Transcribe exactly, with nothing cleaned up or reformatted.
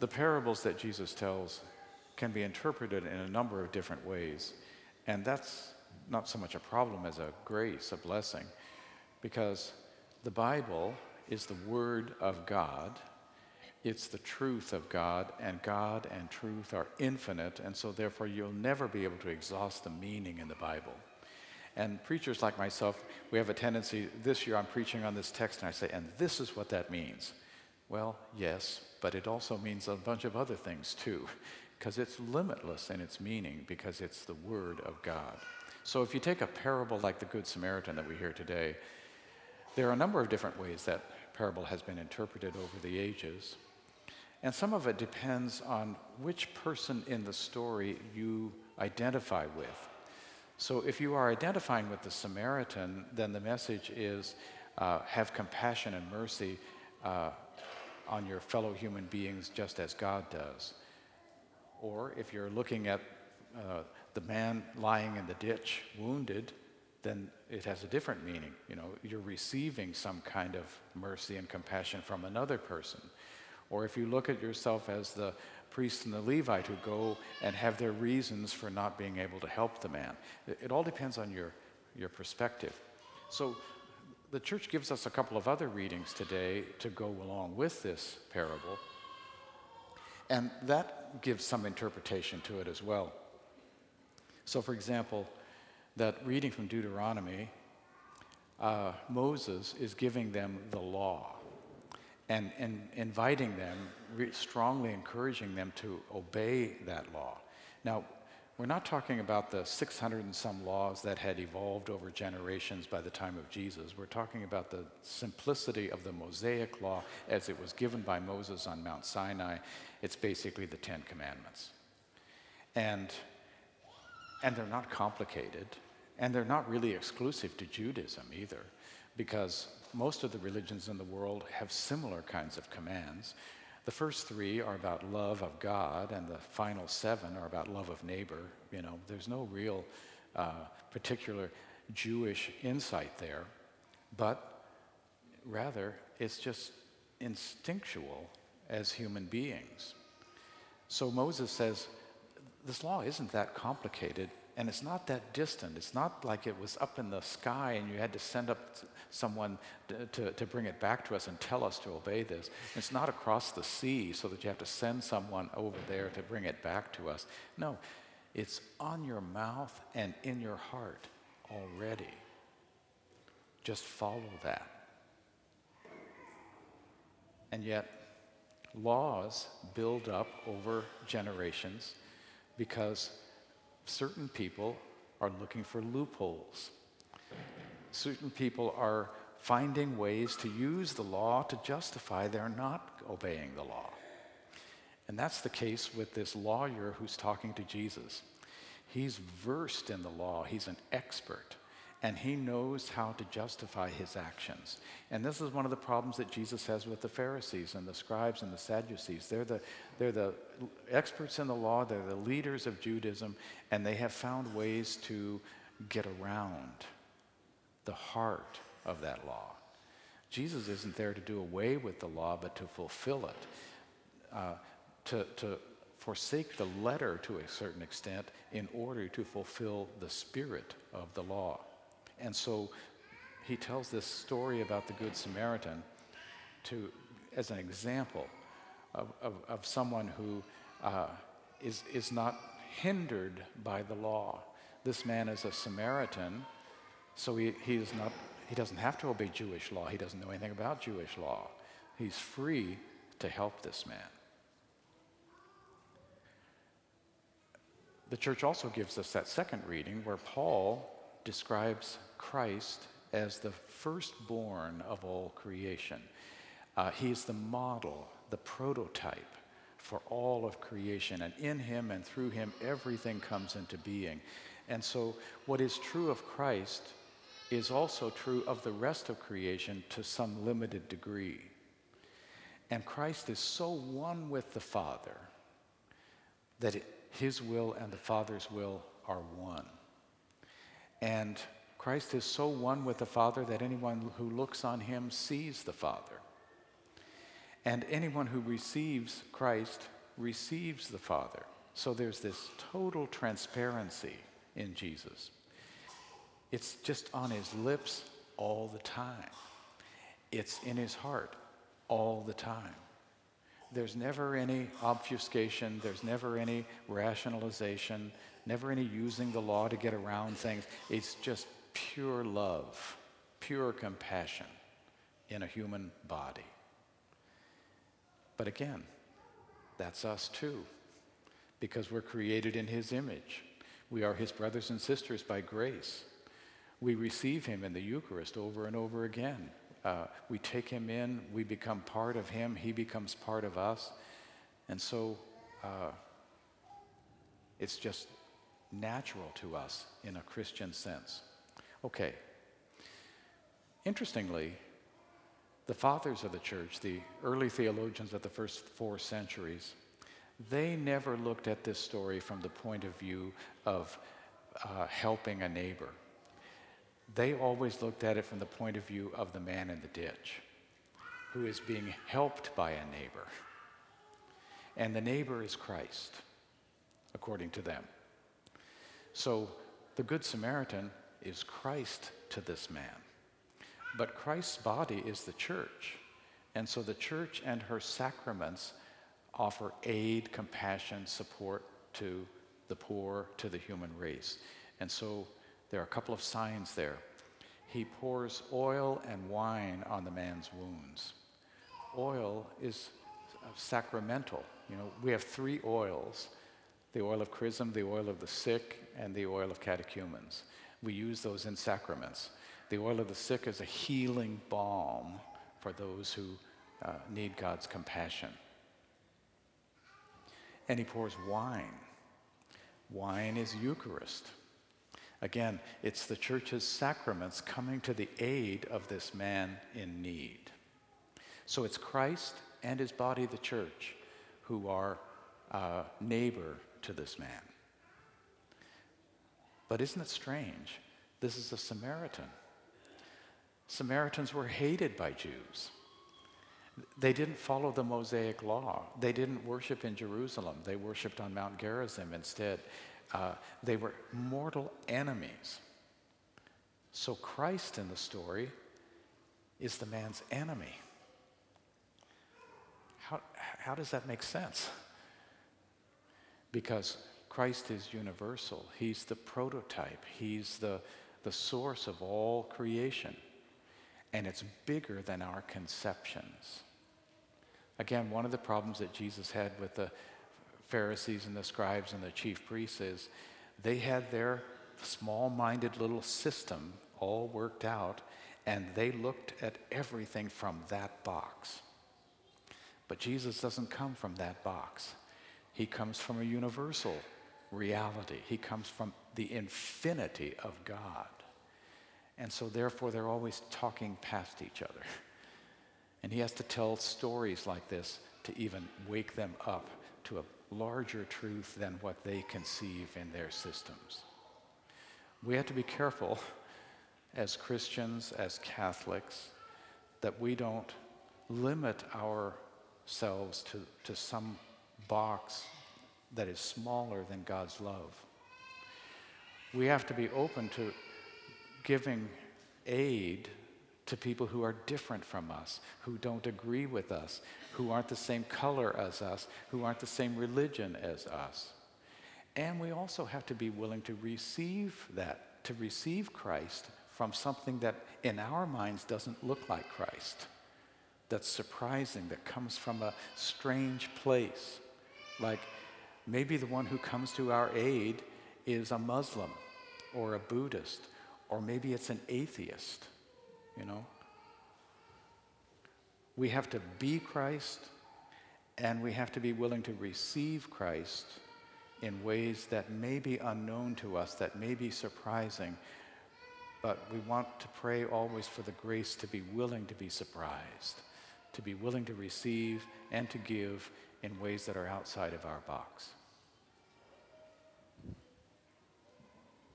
the parables that Jesus tells can be interpreted in a number of different ways. And that's not so much a problem as a grace, a blessing, because the Bible is the Word of God. It's the truth of God, and God and truth are infinite, and so therefore you'll never be able to exhaust the meaning in the Bible. And preachers like myself, we have a tendency, this year I'm preaching on this text and I say, and this is what that means. Well, yes, but it also means a bunch of other things too, because it's limitless in its meaning, because it's the Word of God. So if you take a parable like the Good Samaritan that we hear today, there are a number of different ways that parable has been interpreted over the ages. And some of it depends on which person in the story you identify with. So if you are identifying with the Samaritan, then the message is uh, have compassion and mercy uh, on your fellow human beings just as God does. Or if you're looking at uh, the man lying in the ditch, wounded, then it has a different meaning. You know, you're receiving some kind of mercy and compassion from another person. Or if you look at yourself as the priest and the Levite who go and have their reasons for not being able to help the man. It, it all depends on your, your perspective. So the church gives us a couple of other readings today to go along with this parable. And that gives some interpretation to it as well. So for example, that reading from Deuteronomy, uh, Moses is giving them the law and, and inviting them, re- strongly encouraging them to obey that law. Now, we're not talking about the six hundred and some laws that had evolved over generations by the time of Jesus. We're talking about the simplicity of the Mosaic law as it was given by Moses on Mount Sinai. It's basically the Ten Commandments. And, and they're not complicated, and they're not really exclusive to Judaism either, because most of the religions in the world have similar kinds of commands. The first three are about love of God, and the final seven are about love of neighbor. You know, there's no real uh, particular Jewish insight there, but rather it's just instinctual as human beings. So Moses says, this law isn't that complicated, and it's not that distant. It's not like it was up in the sky and you had to send up someone to, to, to bring it back to us and tell us to obey this. It's not across the sea so that you have to send someone over there to bring it back to us. No, it's on your mouth and in your heart already. Just follow that. And yet, laws build up over generations because certain people are looking for loopholes. Certain people are finding ways to use the law to justify their not obeying the law. And that's the case with this lawyer who's talking to Jesus. He's versed in the law. He's an expert. And he knows how to justify his actions. And this is one of the problems that Jesus has with the Pharisees and the scribes and the Sadducees. They're the, they're the experts in the law, they're the leaders of Judaism, and they have found ways to get around the heart of that law. Jesus isn't there to do away with the law, but to fulfill it, uh, to, to forsake the letter to a certain extent in order to fulfill the spirit of the law. And so he tells this story about the Good Samaritan to, as an example of, of, of someone who uh, is, is not hindered by the law. This man is a Samaritan, so he, he, is not, he doesn't have to obey Jewish law. He doesn't know anything about Jewish law. He's free to help this man. The church also gives us that second reading where Paul describes Christ as the firstborn of all creation. Uh, he's the model, the prototype for all of creation, and in him and through him everything comes into being. And so what is true of Christ is also true of the rest of creation to some limited degree. And Christ is so one with the Father that it, his will and the Father's will are one. And Christ is so one with the Father that anyone who looks on him sees the Father. And anyone who receives Christ receives the Father. So there's this total transparency in Jesus. It's just on his lips all the time. It's in his heart all the time. There's never any obfuscation. There's never any rationalization, never any using the law to get around things. It's just pure love, pure compassion in a human body. But again, that's us too, because we're created in his image. We are his brothers and sisters by grace. We receive him in the Eucharist over and over again. Uh, we take him in, we become part of him, he becomes part of us. And so uh, it's just natural to us in a Christian sense. Okay. Interestingly, the fathers of the church, the early theologians of the first four centuries, they never looked at this story from the point of view of uh, helping a neighbor. They always looked at it from the point of view of the man in the ditch, who is being helped by a neighbor. And the neighbor is Christ, according to them. So the Good Samaritan is Christ to this man. But Christ's body is the church. And so the church and her sacraments offer aid, compassion, support to the poor, to the human race. And so there are a couple of signs there. He pours oil and wine on the man's wounds. Oil is sacramental. You know, we have three oils: the oil of chrism, the oil of the sick, and the oil of catechumens. We use those in sacraments. The oil of the sick is a healing balm for those who uh, need God's compassion. And he pours wine. Wine is Eucharist. Again, it's the church's sacraments coming to the aid of this man in need. So it's Christ and his body, the church, who are uh, neighbor to this man. But isn't it strange? This is a Samaritan. Samaritans were hated by Jews. They didn't follow the Mosaic law. They didn't worship in Jerusalem. They worshiped on Mount Gerizim instead. Uh, they were mortal enemies. So Christ in the story is the man's enemy. How, how does that make sense? Because Christ is universal. He's the prototype. He's the, the source of all creation. And it's bigger than our conceptions. Again, one of the problems that Jesus had with the Pharisees and the scribes and the chief priests is they had their small-minded little system all worked out, and they looked at everything from that box. But Jesus doesn't come from that box. He comes from a universal reality. He comes from the infinity of God. And so therefore they're always talking past each other. And he has to tell stories like this to even wake them up to a larger truth than what they conceive in their systems. We have to be careful as Christians, as Catholics, that we don't limit ourselves to, to some box that is smaller than God's love. We have to be open to giving aid to people who are different from us, who don't agree with us, who aren't the same color as us, who aren't the same religion as us. And we also have to be willing to receive that, to receive Christ from something that in our minds doesn't look like Christ, that's surprising, that comes from a strange place. Like maybe the one who comes to our aid is a Muslim or a Buddhist, or maybe it's an atheist. You know, we have to be Christ, and we have to be willing to receive Christ in ways that may be unknown to us, that may be surprising, but we want to pray always for the grace to be willing to be surprised, to be willing to receive and to give in ways that are outside of our box.